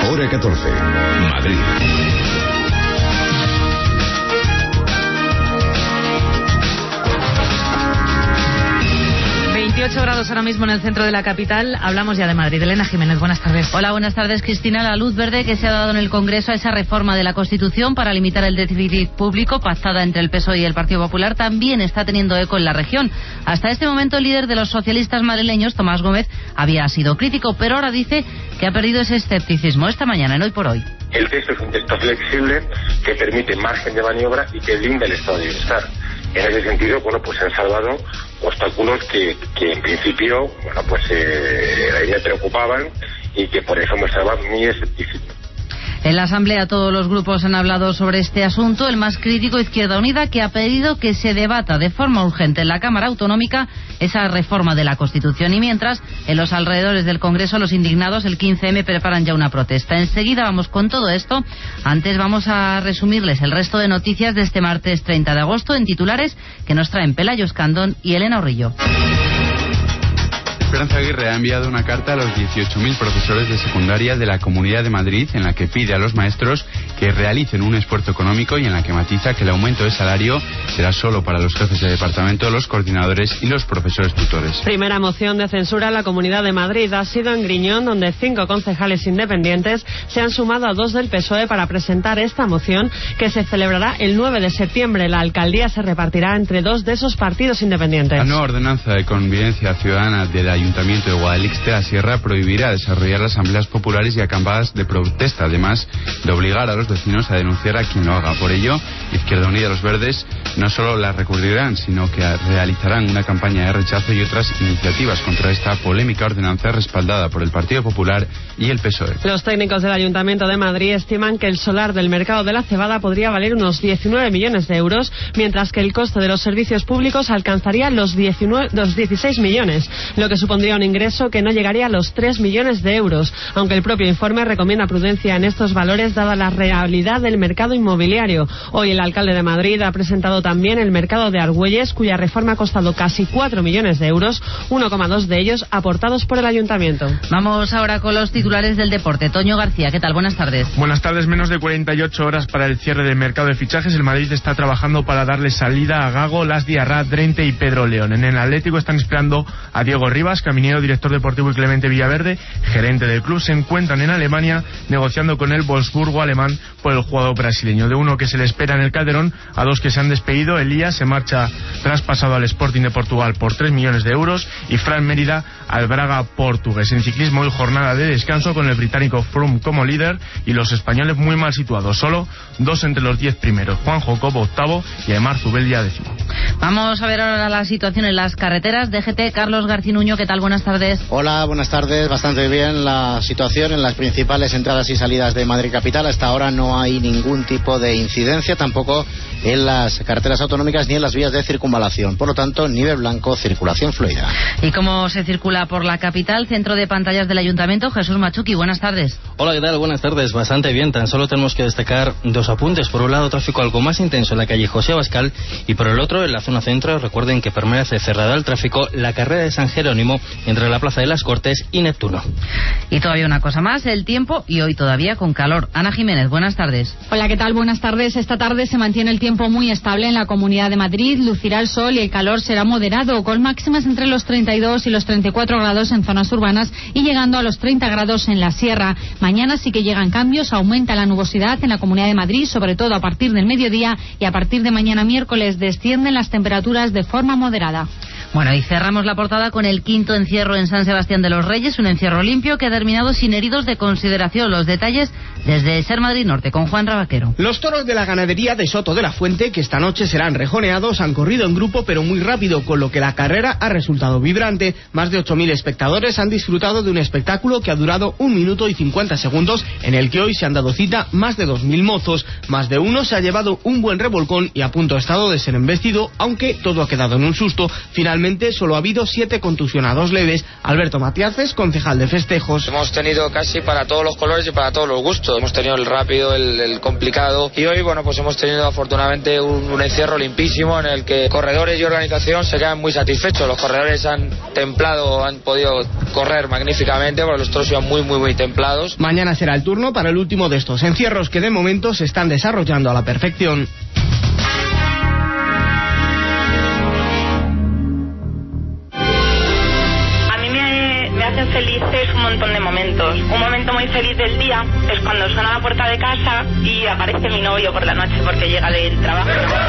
Hora 14. Madrid. 28 grados ahora mismo en el centro de la capital. Hablamos ya de Madrid. Elena Jiménez, buenas tardes. Hola, buenas tardes, Cristina. La luz verde que se ha dado en el Congreso a esa reforma de la Constitución para limitar el déficit público pactada entre el PSOE y el Partido Popular también está teniendo eco en la región. Hasta este momento el líder de los socialistas madrileños, Tomás Gómez, había sido crítico, pero ahora dice que ha perdido ese escepticismo. Esta mañana en Hoy por Hoy. El texto es un texto flexible que permite margen de maniobra y que blinda el estado de bienestar. En ese sentido, bueno, pues se han salvado obstáculos que en principio, bueno, pues a mí me preocupaban y que por eso mostraba mi escepticismo. En la Asamblea todos los grupos han hablado sobre este asunto. El más crítico, Izquierda Unida, que ha pedido que se debata de forma urgente en la Cámara Autonómica esa reforma de la Constitución. Y mientras, en los alrededores del Congreso, los indignados, el 15M, preparan ya una protesta. Enseguida vamos con todo esto. Antes vamos a resumirles el resto de noticias de este martes 30 de agosto en titulares que nos traen Pelayo Escandón y Elena Orrillo. Esperanza Aguirre ha enviado una carta a los 18.000 profesores de secundaria de la Comunidad de Madrid en la que pide a los maestros que realicen un esfuerzo económico y en la que matiza que el aumento de salario será solo para los jefes de departamento, los coordinadores y los profesores tutores. Primera moción de censura a la Comunidad de Madrid ha sido en Griñón, donde 5 concejales independientes se han sumado a 2 del PSOE para presentar esta moción que se celebrará el 9 de septiembre. La alcaldía se repartirá entre 2 de esos partidos independientes. La nueva ordenanza de convivencia ciudadana del Ayuntamiento de Guadalix de la Sierra prohibirá desarrollar asambleas populares y acampadas de protesta, además de obligar a los vecinos a denunciar a quien lo haga. Por ello, Izquierda Unida y los Verdes no solo la recurrirán, sino que realizarán una campaña de rechazo y otras iniciativas contra esta polémica ordenanza respaldada por el Partido Popular y el PSOE. Los técnicos del Ayuntamiento de Madrid estiman que el solar del mercado de la Cebada podría valer unos 19 millones de euros, mientras que el coste de los servicios públicos alcanzaría los 16 millones, lo que supondría un ingreso que no llegaría a los 3 millones de euros, aunque el propio informe recomienda prudencia en estos valores dada la realidad del mercado inmobiliario. Hoy el alcalde de Madrid ha presentado también el mercado de Argüelles, cuya reforma ha costado casi 4 millones de euros, 1,2 de ellos aportados por el ayuntamiento. Vamos ahora con los titulares del deporte. Toño García, ¿qué tal? Buenas tardes. Buenas tardes. Menos de 48 horas para el cierre del mercado de fichajes. El Madrid está trabajando para darle salida a Gago, Las Diarra, Drente y Pedro León. En el Atlético están esperando a Diego Rivas, Caminero, director deportivo, y Clemente Villaverde, gerente del club. Se encuentran en Alemania negociando con el Wolfsburgo alemán por el jugador brasileño. De uno que se le espera en el Calderón a 2 que se han despedido. Elías se marcha traspasado al Sporting de Portugal por 3 millones de euros y Fran Mérida al Braga portugués. En ciclismo hoy jornada de descanso con el británico Froome como líder y los españoles muy mal situados, solo 2 entre los 10 primeros. Juanjo Cobo octavo y Aymar Zubeldia décimo. Vamos a ver ahora la situación en las carreteras. DGT, Carlos Garcinuño, ¿qué tal? Buenas tardes. Hola, buenas tardes. Bastante bien la situación en las principales entradas y salidas de Madrid capital. Hasta ahora no hay ningún tipo de incidencia, tampoco en las carreteras autonómicas ni en las vías de circunvalación. Por lo tanto, nivel blanco, circulación fluida. ¿Y cómo se circula por la capital? Centro de pantallas del Ayuntamiento, Jesús Machuqui, buenas tardes. Hola, ¿qué tal? Buenas tardes. Bastante bien. Tan solo tenemos que destacar 2 apuntes. Por un lado, tráfico algo más intenso en la calle José Abascal y por el otro, en la zona centro, recuerden que permanece cerrada al tráfico la carrera de San Jerónimo entre la Plaza de las Cortes y Neptuno. Y todavía una cosa más, el tiempo, y hoy todavía con calor. Ana Jiménez, buenas tardes. Hola, ¿qué tal? Buenas tardes. Esta tarde se mantiene el tiempo muy estable en la Comunidad de Madrid, lucirá el sol y el calor será moderado, con máximas entre los 32 y los 34 grados en zonas urbanas y llegando a los 30 grados en la sierra. Mañana sí que llegan cambios, aumenta la nubosidad en la Comunidad de Madrid, sobre todo a partir del mediodía, y a partir de mañana miércoles descienden las temperaturas de forma moderada. Bueno, y cerramos la portada con el 5º encierro en San Sebastián de los Reyes, un encierro limpio que ha terminado sin heridos de consideración. Los detalles desde Ser Madrid Norte con Juan Rabaquero. Los toros de la ganadería de Soto de la Fuente, que esta noche serán rejoneados, han corrido en grupo pero muy rápido, con lo que la carrera ha resultado vibrante. Más de 8.000 espectadores han disfrutado de un espectáculo que ha durado 1 minuto y 50 segundos, en el que hoy se han dado cita más de 2.000 mozos. Más de uno se ha llevado un buen revolcón y a punto ha estado de ser embestido, aunque todo ha quedado en un susto. Finalmente solo ha habido 7 contusionados leves. Alberto Matiaces, concejal de festejos. Hemos tenido casi para todos los colores y para todos los gustos. todo. Hemos tenido el rápido, el complicado, y hoy, bueno, pues hemos tenido afortunadamente un encierro limpísimo en el que corredores y organización se quedan muy satisfechos. Los corredores han templado, han podido correr magníficamente, porque los toros iban muy templados. Mañana será el turno para el último de estos encierros que de momento se están desarrollando a la perfección. Hacen felices un montón de momentos. Un momento muy feliz del día es cuando suena la puerta de casa y aparece mi novio por la noche porque llega del trabajo.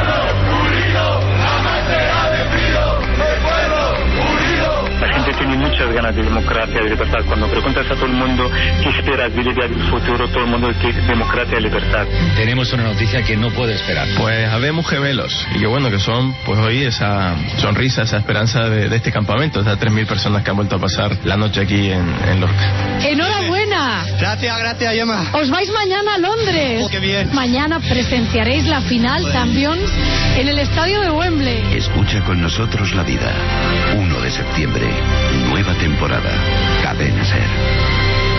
La gente tiene muchas ganas de democracia y libertad. Cuando preguntas a todo el mundo qué esperas del día del futuro, todo el mundo dice democracia y libertad. Tenemos una noticia que no puede esperar. Pues habemos gemelos, y qué bueno que son, pues hoy esa sonrisa, esa esperanza de este campamento, esas 3.000 personas que han vuelto a pasar la noche aquí en Lorca. ¡Enhorabuena! Gracias, Gemma. Os vais mañana a Londres. Oh, qué bien. Mañana presenciaréis la final Champions en el estadio de Wembley. Escucha con nosotros la vida. 1 de septiembre, nueva temporada. Cadena SER.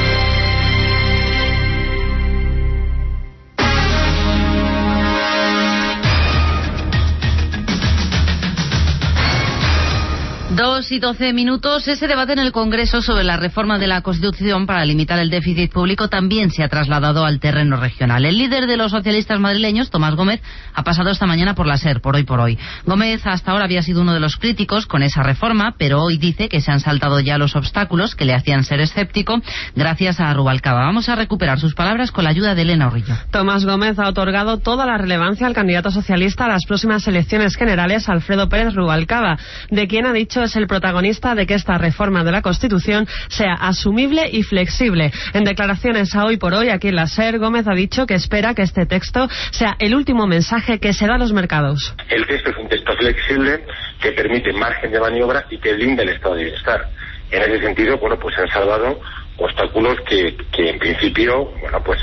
Dos y 12 minutos. Ese debate en el Congreso sobre la reforma de la Constitución para limitar el déficit público también se ha trasladado al terreno regional. El líder de los socialistas madrileños, Tomás Gómez, ha pasado esta mañana por la SER, por Hoy por Hoy. Gómez hasta ahora había sido uno de los críticos con esa reforma, pero hoy dice que se han saltado ya los obstáculos que le hacían ser escéptico gracias a Rubalcaba. Vamos a recuperar sus palabras con la ayuda de Elena Orrillo. Tomás Gómez ha otorgado toda la relevancia al candidato socialista a las próximas elecciones generales, Alfredo Pérez Rubalcaba, de quien ha dicho es el protagonista de que esta reforma de la Constitución sea asumible y flexible. En declaraciones a Hoy por Hoy, aquí en la SER, Gómez ha dicho que espera que este texto sea el último mensaje que se da a los mercados. El texto es un texto flexible que permite margen de maniobra y que blinda el estado de bienestar. En ese sentido, bueno, pues se han salvado obstáculos que en principio, bueno, pues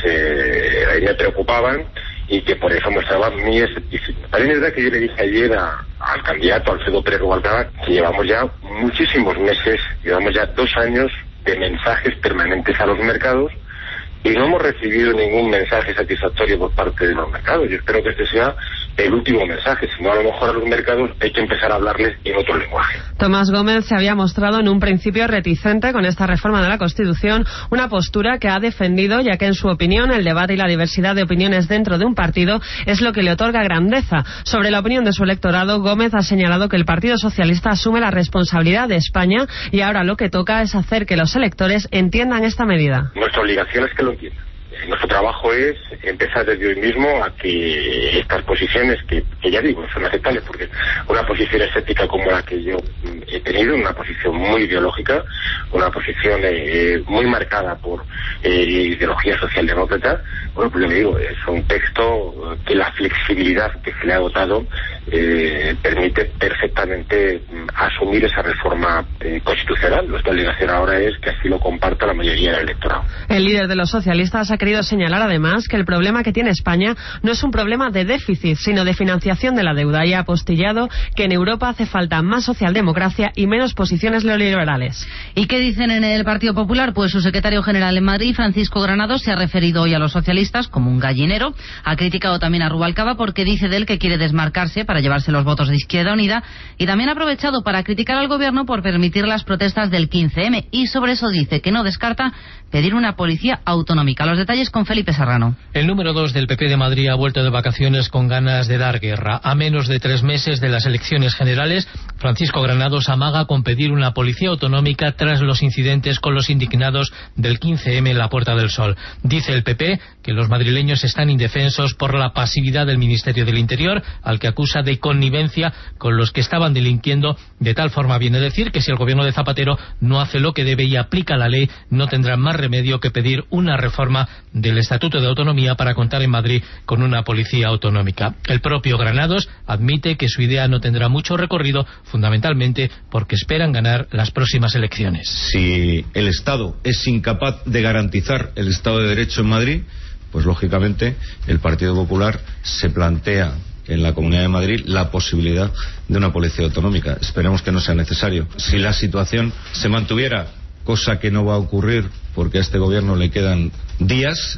a mí me preocupaban y que por eso mostraban mi escepticismo. También es verdad que yo le dije ayer al candidato Alfredo Pérez Rubalcaba que llevamos ya muchísimos meses, llevamos ya 2 años de mensajes permanentes a los mercados y no hemos recibido ningún mensaje satisfactorio por parte de los mercados. Yo espero que este sea el último mensaje, si no a lo mejor a los mercados hay que empezar a hablarles en otro lenguaje. Tomás Gómez se había mostrado en un principio reticente con esta reforma de la Constitución, una postura que ha defendido, ya que en su opinión el debate y la diversidad de opiniones dentro de un partido es lo que le otorga grandeza. Sobre la opinión de su electorado, Gómez ha señalado que el Partido Socialista asume la responsabilidad de España y ahora lo que toca es hacer que los electores entiendan esta medida. Nuestra obligación es que lo entiendan. Nuestro trabajo es empezar desde hoy mismo a que estas posiciones, que ya digo, son aceptables, porque una posición escéptica como la que yo he tenido, una posición muy ideológica, una posición muy marcada por ideología socialdemócrata, bueno, pues yo le digo, es un texto que la flexibilidad que se le ha dotado permite perfectamente asumir esa reforma constitucional. Nuestra obligación ahora es que así lo comparta la mayoría del electorado. El líder de los socialistas ha querido señalar además que el problema que tiene España no es un problema de déficit, sino de financiación de la deuda, y ha apostillado que en Europa hace falta más socialdemocracia y menos posiciones neoliberales. ¿Y qué dicen en el Partido Popular? Pues su secretario general en Madrid, Francisco Granados, se ha referido hoy a los socialistas como un gallinero. Ha criticado también a Rubalcaba porque dice de él que quiere desmarcarse para llevarse los votos de Izquierda Unida, y también ha aprovechado para criticar al gobierno por permitir las protestas del 15M, y sobre eso dice que no descarta pedir una policía autonómica. Los detalles con Felipe Serrano. El número 2 del PP de Madrid ha vuelto de vacaciones con ganas de dar guerra. A menos de 3 meses de las elecciones generales, Francisco Granados amaga con pedir una policía autonómica tras los incidentes con los indignados del 15M en la Puerta del Sol. Dice el PP que los madrileños están indefensos por la pasividad del Ministerio del Interior, al que acusa de connivencia con los que estaban delinquiendo. De tal forma, viene a decir que si el gobierno de Zapatero no hace lo que debe y aplica la ley, no tendrán más remedio que pedir una reforma del Estatuto de Autonomía para contar en Madrid con una policía autonómica. El propio Granados admite que su idea no tendrá mucho recorrido, fundamentalmente porque esperan ganar las próximas elecciones. Si el Estado es incapaz de garantizar el Estado de Derecho en Madrid, pues lógicamente el Partido Popular se plantea en la Comunidad de Madrid la posibilidad de una policía autonómica. Esperemos que no sea necesario. Si la situación se mantuviera, cosa que no va a ocurrir porque a este gobierno le quedan días,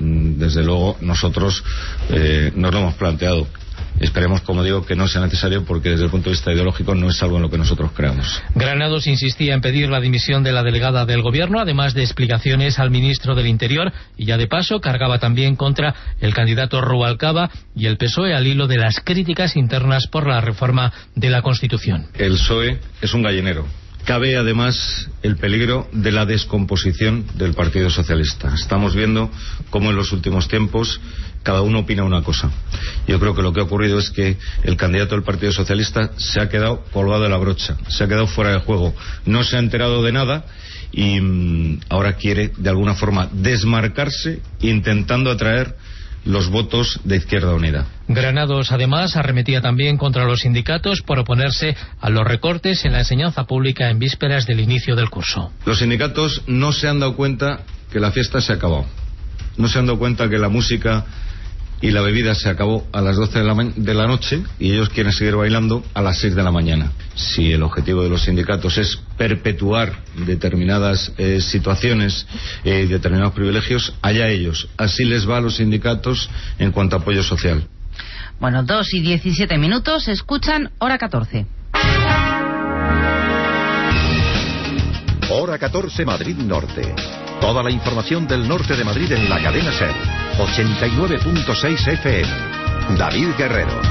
desde luego nosotros nos lo hemos planteado. Esperemos, como digo, que no sea necesario, porque desde el punto de vista ideológico no es algo en lo que nosotros creamos. Granados insistía en pedir la dimisión de la delegada del Gobierno, además de explicaciones al ministro del Interior, y ya de paso cargaba también contra el candidato Rubalcaba y el PSOE al hilo de las críticas internas por la reforma de la Constitución. El PSOE es un gallinero. Cabe además el peligro de la descomposición del Partido Socialista. Estamos viendo cómo en los últimos tiempos cada uno opina una cosa. Yo creo que lo que ha ocurrido es que el candidato del Partido Socialista se ha quedado colgado de la brocha, se ha quedado fuera de juego, no se ha enterado de nada y ahora quiere de alguna forma desmarcarse intentando atraer los votos de Izquierda Unida. Granados, además, arremetía también contra los sindicatos por oponerse a los recortes en la enseñanza pública en vísperas del inicio del curso. Los sindicatos no se han dado cuenta que la fiesta se ha acabado. No se han dado cuenta que la música y la bebida se acabó a las 12 de la noche y ellos quieren seguir bailando a las 6 de la mañana. Si el objetivo de los sindicatos es perpetuar determinadas situaciones y determinados privilegios, allá ellos. Así les va a los sindicatos en cuanto a apoyo social. Bueno, 2:17, escuchan Hora 14. Hora 14 Madrid Norte. Toda la información del norte de Madrid en la cadena SER. 89.6 FM. David Guerrero.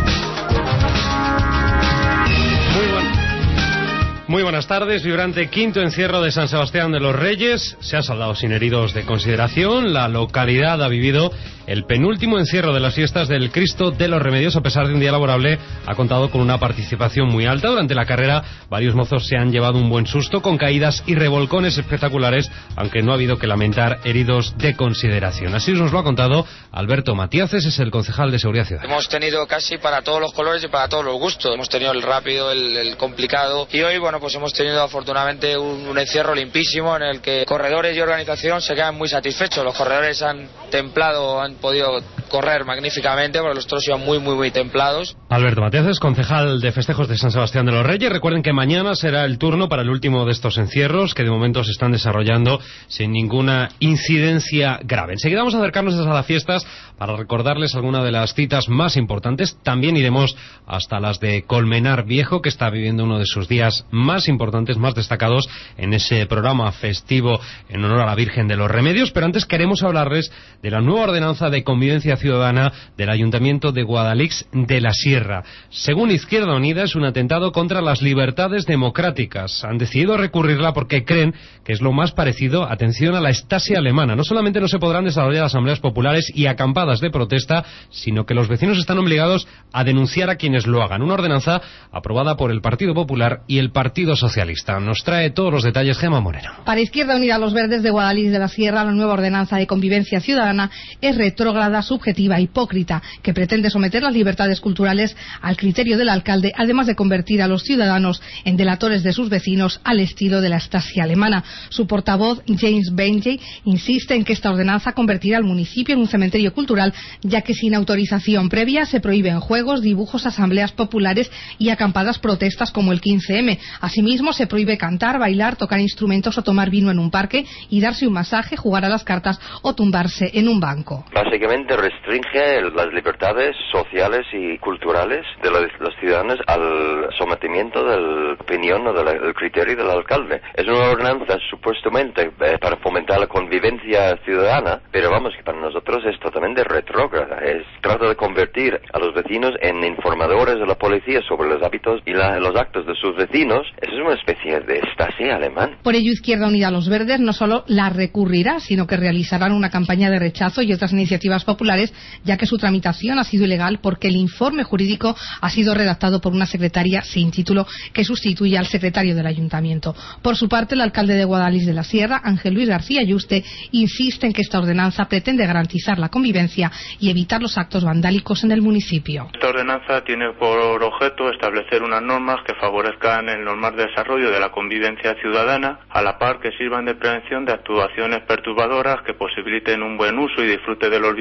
Muy buenas tardes. Vibrante quinto encierro de San Sebastián de los Reyes. Se ha saldado sin heridos de consideración. La localidad ha vivido el penúltimo encierro de las fiestas del Cristo de los Remedios. A pesar de un día laborable, ha contado con una participación muy alta. Durante la carrera, varios mozos se han llevado un buen susto con caídas y revolcones espectaculares, aunque no ha habido que lamentar heridos de consideración. Así nos lo ha contado Alberto Matíaces, es el concejal de Seguridad Ciudadana. Hemos tenido casi para todos los colores y para todos los gustos. Hemos tenido el rápido, el complicado, y hoy, bueno, pues hemos tenido afortunadamente un encierro limpísimo en el que corredores y organización se quedan muy satisfechos. Los corredores han templado, han podido correr magníficamente, porque los otros iban muy templados. Alberto Matíaces, concejal de festejos de San Sebastián de los Reyes. Recuerden que mañana será el turno para el último de estos encierros, que de momento se están desarrollando sin ninguna incidencia grave. Enseguida vamos a acercarnos a las fiestas para recordarles alguna de las citas más importantes. También iremos hasta las de Colmenar Viejo, que está viviendo uno de sus días más importantes, más destacados en ese programa festivo en honor a la Virgen de los Remedios. Pero antes queremos hablarles de la nueva ordenanza de convivencia ciudadana del Ayuntamiento de Guadalix de la Sierra. Según Izquierda Unida, es un atentado contra las libertades democráticas. Han decidido recurrirla porque creen que es lo más parecido, atención, a la Stasi alemana. No solamente no se podrán desarrollar asambleas populares y acampadas de protesta, sino que los vecinos están obligados a denunciar a quienes lo hagan. Una ordenanza aprobada por el Partido Popular y el Partido Socialista. Nos trae todos los detalles Gemma Moreno. Para Izquierda Unida, los Verdes de Guadalix de la Sierra, la nueva ordenanza de convivencia ciudadana es retrógrada, subjetiva, hipócrita, que pretende someter las libertades culturales al criterio del alcalde, además de convertir a los ciudadanos en delatores de sus vecinos al estilo de la Stasi alemana. Su portavoz, James Benjey, insiste en que esta ordenanza convertirá al municipio en un cementerio cultural, ya que sin autorización previa se prohíben juegos, dibujos, asambleas populares y acampadas protestas como el 15M. Asimismo, se prohíbe cantar, bailar, tocar instrumentos o tomar vino en un parque y darse un masaje, jugar a las cartas o tumbarse en un banco. Básicamente restringe las libertades sociales y culturales de los ciudadanos al sometimiento de la opinión o del criterio del alcalde. Es una ordenanza supuestamente para fomentar la convivencia ciudadana, pero vamos, que para nosotros es totalmente retrógrada. Trata de convertir a los vecinos en informadores de la policía sobre los hábitos y los actos de sus vecinos. Eso es una especie de Stasi alemán. Por ello, Izquierda Unida, los Verdes no solo la recurrirá, sino que realizarán una campaña de rechazo y otras iniciativas populares, ya que su tramitación ha sido ilegal porque el informe jurídico ha sido redactado por una secretaria sin título que sustituye al secretario del ayuntamiento. Por su parte, el alcalde de Guadalix de la Sierra, Ángel Luis García Yuste, insiste en que esta ordenanza pretende garantizar la convivencia y evitar los actos vandálicos en el municipio. Esta ordenanza tiene por objeto establecer unas normas que favorezcan el normal desarrollo de la convivencia ciudadana, a la par que sirvan de prevención de actuaciones perturbadoras que posibiliten un buen uso y disfrute de los bienes de uso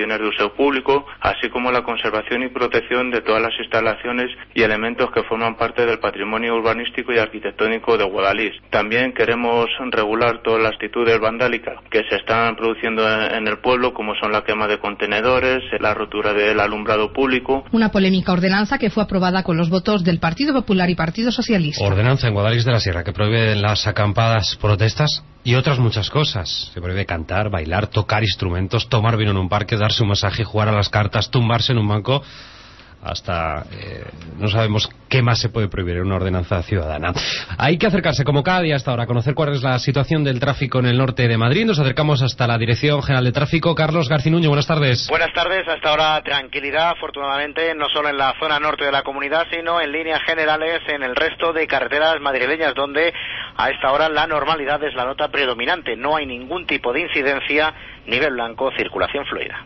alumbrado público, así como la conservación y protección de todas las instalaciones y elementos que forman parte del patrimonio urbanístico y arquitectónico de Guadalix. También queremos regular todas las actitudes vandálicas que se están produciendo en el pueblo, como son la quema de contenedores, la rotura del alumbrado público. Una polémica ordenanza que fue aprobada con los votos del Partido Popular y Partido Socialista. Ordenanza en Guadalix de la Sierra que prohíbe las acampadas protestas y otras muchas cosas. Se prohíbe cantar, bailar, tocar instrumentos, tomar vino en un parque, darse un masaje, jugar a las cartas, tumbarse en un banco. Hasta no sabemos qué más se puede prohibir en una ordenanza ciudadana. Hay que acercarse como cada día hasta ahora a conocer cuál es la situación del tráfico en el norte de Madrid. Nos acercamos hasta la Dirección General de Tráfico. Carlos Garcinuño, buenas tardes. Buenas tardes. Hasta ahora tranquilidad, afortunadamente, no solo en la zona norte de la comunidad, sino en líneas generales en el resto de carreteras madrileñas, donde a esta hora la normalidad es la nota predominante. No hay ningún tipo de incidencia, nivel blanco, circulación fluida.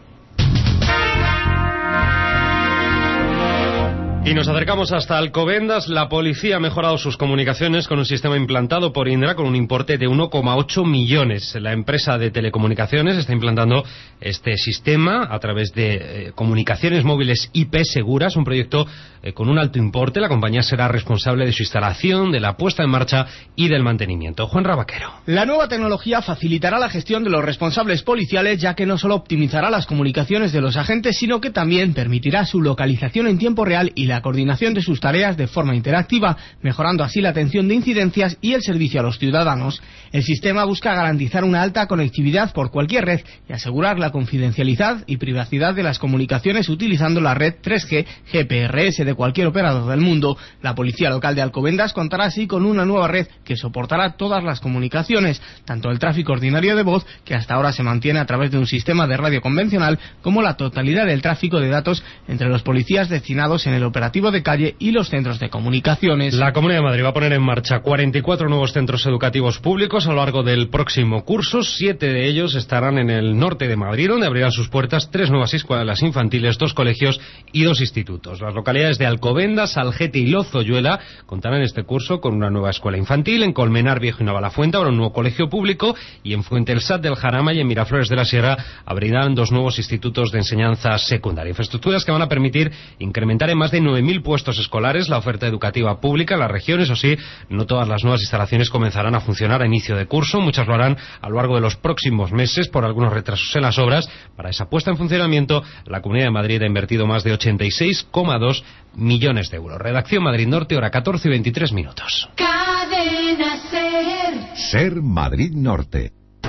Y nos acercamos hasta Alcobendas. La policía ha mejorado sus comunicaciones con un sistema implantado por Indra con un importe de 1,8 millones. La empresa de telecomunicaciones está implantando este sistema a través de comunicaciones móviles IP seguras, un proyecto con un alto importe. La compañía será responsable de su instalación, de la puesta en marcha y del mantenimiento. Juan Rabaquero. La nueva tecnología facilitará la gestión de los responsables policiales, ya que no solo optimizará las comunicaciones de los agentes, sino que también permitirá su localización en tiempo real y la coordinación de sus tareas de forma interactiva, mejorando así la atención de incidencias y el servicio a los ciudadanos. El sistema busca garantizar una alta conectividad por cualquier red y asegurar la confidencialidad y privacidad de las comunicaciones utilizando la red 3G GPRS de cualquier operador del mundo. La policía local de Alcobendas contará así con una nueva red que soportará todas las comunicaciones, tanto el tráfico ordinario de voz, que hasta ahora se mantiene a través de un sistema de radio convencional, como la totalidad del tráfico de datos entre los policías destinados en el operativo de calle y los centros de comunicaciones. La Comunidad de Madrid va a poner en marcha 44 nuevos centros educativos públicos a lo largo del próximo curso. 7 de ellos estarán en el norte de Madrid, donde abrirán sus puertas 3 nuevas escuelas infantiles, 2 colegios y 2 institutos. Las localidades de Alcobendas, Algete y Lozoyuela contarán este curso con una nueva escuela infantil. En Colmenar Viejo y Navalafuente habrá un nuevo colegio público, y en Fuente el Sat del Jarama y en Miraflores de la Sierra abrirán 2 nuevos institutos de enseñanza secundaria. Infraestructuras que van a permitir incrementar en más de 9.000 puestos escolares la oferta educativa pública en la región. Eso sí, no todas las nuevas instalaciones comenzarán a funcionar a inicio de curso. Muchas lo harán a lo largo de los próximos meses por algunos retrasos en las obras. Para esa puesta en funcionamiento, la Comunidad de Madrid ha invertido más de 86,2 millones de euros. Redacción Madrid Norte, hora 14 y 23 minutos. Cadena Ser. Ser Madrid Norte.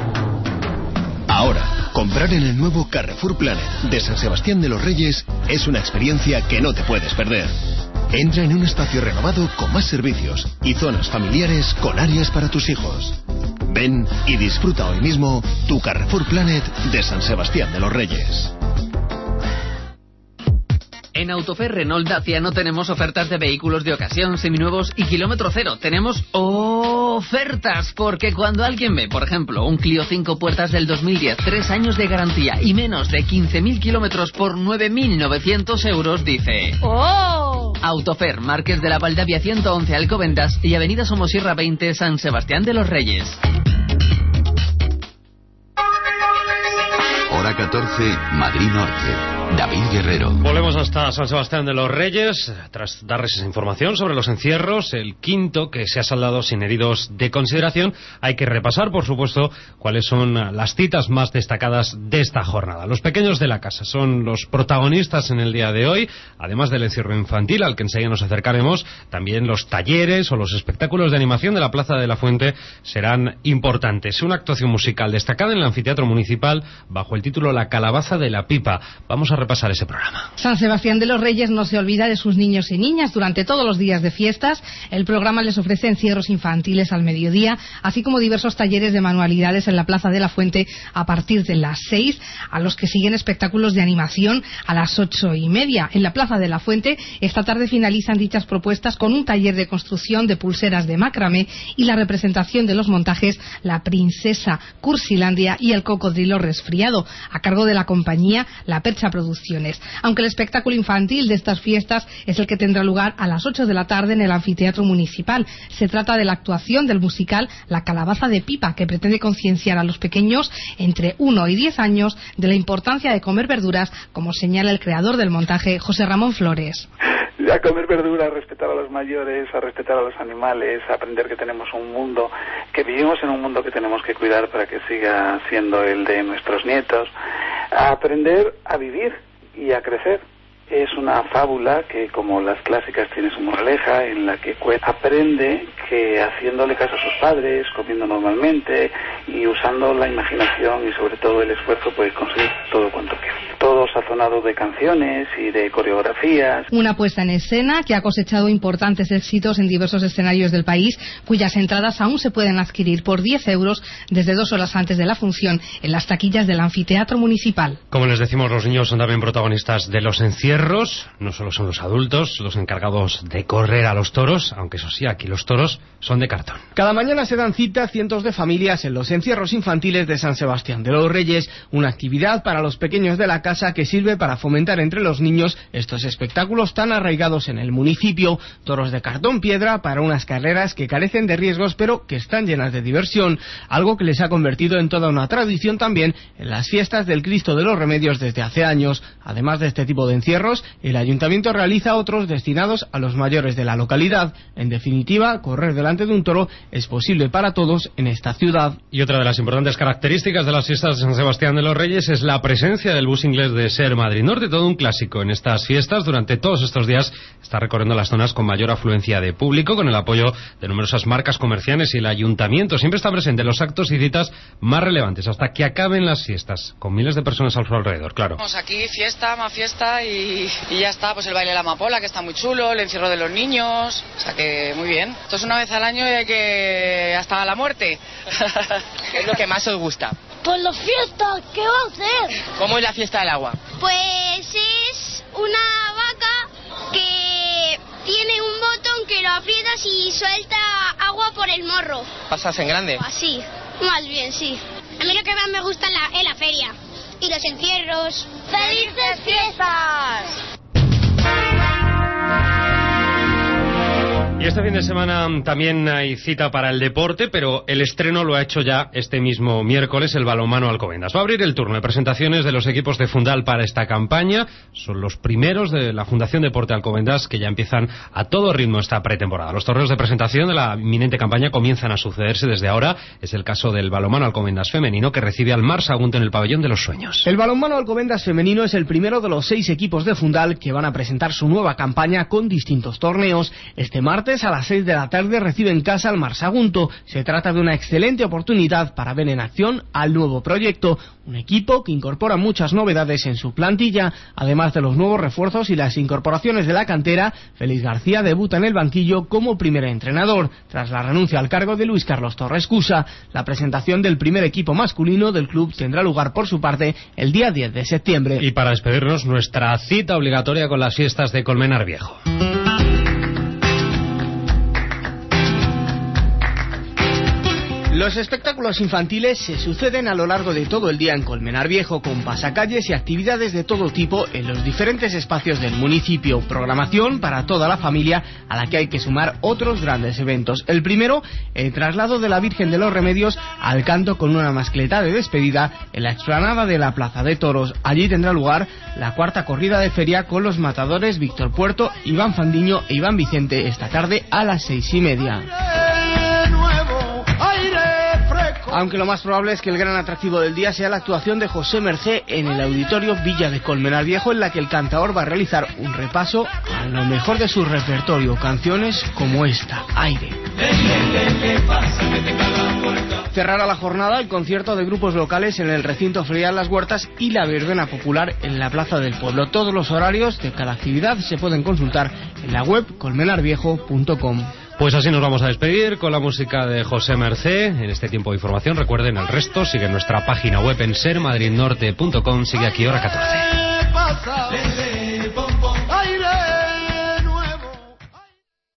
Ahora, comprar en el nuevo Carrefour Planet de San Sebastián de los Reyes es una experiencia que no te puedes perder. Entra en un espacio renovado con más servicios y zonas familiares con áreas para tus hijos. Ven y disfruta hoy mismo tu Carrefour Planet de San Sebastián de los Reyes. En Autofer Renault Dacia no tenemos ofertas de vehículos de ocasión, seminuevos y kilómetro cero. Tenemos ofertas, porque cuando alguien ve, por ejemplo, un Clio 5 puertas del 2010, 3 años de garantía y menos de 15.000 kilómetros por 9.900 euros, dice ¡oh! Autofer, Márquez de la Valdavia 111 Alcobendas y Avenida Somosierra 20 San Sebastián de los Reyes. Hora 14, Madrid Norte. David Guerrero. Volvemos hasta San Sebastián de los Reyes tras darles esa información sobre los encierros. El quinto, que se ha saldado sin heridos de consideración. Hay que repasar, por supuesto, cuáles son las citas más destacadas de esta jornada. Los pequeños de la casa son los protagonistas en el día de hoy. Además del encierro infantil, al que enseguida nos acercaremos, también los talleres o los espectáculos de animación de la Plaza de la Fuente serán importantes. Una actuación musical destacada en el anfiteatro municipal bajo el título La Calabaza de la Pipa. Vamos a repasar ese programa. San Sebastián de los Reyes no se olvida de sus niños y niñas. Durante todos los días de fiestas, el programa les ofrece encierros infantiles al mediodía, así como diversos talleres de manualidades en la Plaza de la Fuente a partir de las 6, a los que siguen espectáculos de animación a las 8:30. En la Plaza de la Fuente, esta tarde finalizan dichas propuestas con un taller de construcción de pulseras de macramé y la representación de los montajes La Princesa Cursilandia y el Cocodrilo Resfriado, a cargo de la compañía La Percha Producción producciones. Aunque el espectáculo infantil de estas fiestas es el que tendrá lugar a las 8 de la tarde en el anfiteatro municipal. Se trata de la actuación del musical La calabaza de pipa, que pretende concienciar a los pequeños entre 1 y 10 años de la importancia de comer verduras, como señala el creador del montaje, José Ramón Flores. A comer verduras, a respetar a los mayores, a respetar a los animales, a aprender que tenemos un mundo, que vivimos en un mundo que tenemos que cuidar para que siga siendo el de nuestros nietos, a aprender a vivir y a crecer. Es una fábula que, como las clásicas, tiene su moraleja, en la que aprende que haciéndole caso a sus padres, comiendo normalmente y usando la imaginación y sobre todo el esfuerzo, puede conseguir todo cuanto quiera. Todo sazonado de canciones y de coreografías. Una puesta en escena que ha cosechado importantes éxitos en diversos escenarios del país, cuyas entradas aún se pueden adquirir por 10 euros desde 2 horas antes de la función en las taquillas del anfiteatro municipal. Como les decimos, los niños son también protagonistas de los encierros. No solo son los adultos los encargados de correr a los toros, aunque eso sí, aquí los toros son de cartón. Cada mañana se dan cita cientos de familias en los encierros infantiles de San Sebastián de los Reyes, una actividad para los pequeños de la casa que sirve para fomentar entre los niños estos espectáculos tan arraigados en el municipio. Toros de cartón piedra para unas carreras que carecen de riesgos pero que están llenas de diversión, algo que les ha convertido en toda una tradición también en las fiestas del Cristo de los Remedios desde hace años. Además de este tipo de encierros, el ayuntamiento realiza otros destinados a los mayores de la localidad. En definitiva, correr delante de un toro es posible para todos en esta ciudad. Y otra de las importantes características de las fiestas de San Sebastián de los Reyes es la presencia del bus inglés de SER Madrid Norte, todo un clásico en estas fiestas. Durante todos estos días está recorriendo las zonas con mayor afluencia de público, con el apoyo de numerosas marcas comerciales, y el ayuntamiento siempre está presente en los actos y citas más relevantes hasta que acaben las fiestas, con miles de personas a su alrededor, claro. Aquí fiesta, más fiesta y ya está, pues el baile de la amapola, que está muy chulo, el encierro de los niños, o sea que muy bien. Esto es una vez al año y hay que hasta la muerte. ¿Qué es lo que más os gusta? Pues la fiesta, ¿qué va a hacer? ¿Cómo es la fiesta del agua? Pues es una vaca que tiene un botón que lo aprietas y suelta agua por el morro. ¿Pasas en grande? Así, más bien, sí. A mí lo que más me gusta es la feria y los encierros. ¡Felices fiestas! Y este fin de semana también hay cita para el deporte, pero el estreno lo ha hecho ya este mismo miércoles el balonmano Alcobendas. Va a abrir el turno de presentaciones de los equipos de Fundal para esta campaña. Son los primeros de la Fundación Deporte Alcobendas que ya empiezan a todo ritmo esta pretemporada. Los torneos de presentación de la inminente campaña comienzan a sucederse desde ahora. Es el caso del balonmano Alcobendas femenino, que recibe al Mar Sagunto en el Pabellón de los Sueños. El balonmano Alcobendas femenino es el primero de los 6 equipos de Fundal que van a presentar su nueva campaña con distintos torneos. Este martes a las 6 de la tarde recibe en casa al Mar Sagunto. Se trata de una excelente oportunidad para ver en acción al nuevo proyecto, un equipo que incorpora muchas novedades en su plantilla. Además de los nuevos refuerzos y las incorporaciones de la cantera, Félix García debuta en el banquillo como primer entrenador, tras la renuncia al cargo de Luis Carlos Torres Cusa. La presentación del primer equipo masculino del club tendrá lugar por su parte el día 10 de septiembre. Y para despedirnos, nuestra cita obligatoria con las fiestas de Colmenar Viejo. Los espectáculos infantiles se suceden a lo largo de todo el día en Colmenar Viejo, con pasacalles y actividades de todo tipo en los diferentes espacios del municipio. Programación para toda la familia, a la que hay que sumar otros grandes eventos. El primero, el traslado de la Virgen de los Remedios al Canto, con una mascleta de despedida en la explanada de la Plaza de Toros. Allí tendrá lugar la cuarta corrida de feria con los matadores Víctor Puerto, Iván Fandiño e Iván Vicente esta tarde a las 6:30. Aunque lo más probable es que el gran atractivo del día sea la actuación de José Mercé en el Auditorio Villa de Colmenar Viejo, en la que el cantaor va a realizar un repaso a lo mejor de su repertorio, canciones como esta, Aire. Cerrará la jornada el concierto de grupos locales en el recinto ferial Las Huertas y la verbena popular en la Plaza del Pueblo. Todos los horarios de cada actividad se pueden consultar en la web colmenarviejo.com. Pues así nos vamos a despedir con la música de José Mercé. En este tiempo de información, recuerden, el resto sigue en nuestra página web en sermadridnorte.com. Sigue aquí hora 14.